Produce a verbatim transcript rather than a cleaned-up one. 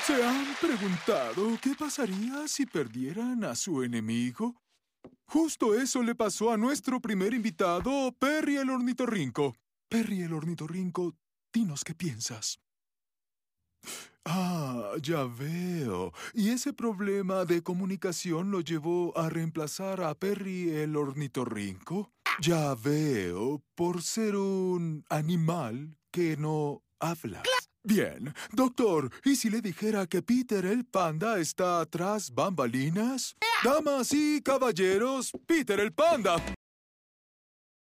¿Se han preguntado qué pasaría si perdieran a su enemigo? Justo eso le pasó a nuestro primer invitado, Perry el ornitorrinco. Perry el ornitorrinco, dinos qué piensas. Ah, ya veo. ¿Y ese problema de comunicación lo llevó a reemplazar a Perry el ornitorrinco? Ya veo, por ser un animal que no habla. Bien, doctor, ¿y si le dijera que Peter el panda está tras bambalinas? Damas y caballeros, Peter el panda.